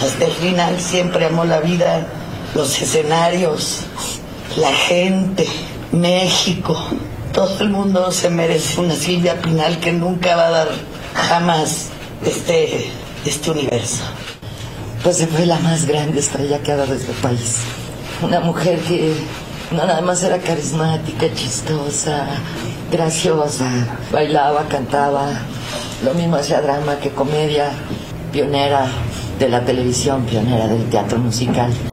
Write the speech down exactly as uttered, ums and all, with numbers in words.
hasta el final siempre amó la vida, los escenarios, la gente, México. Todo el mundo se merece una Silvia Pinal que nunca va a dar jamás este, este universo. Pues fue la más grande estrella que ha dado este país. Una mujer que no nada más era carismática, chistosa, graciosa, bailaba, cantaba, lo mismo hacía drama que comedia, pionera de la televisión, pionera del teatro musical.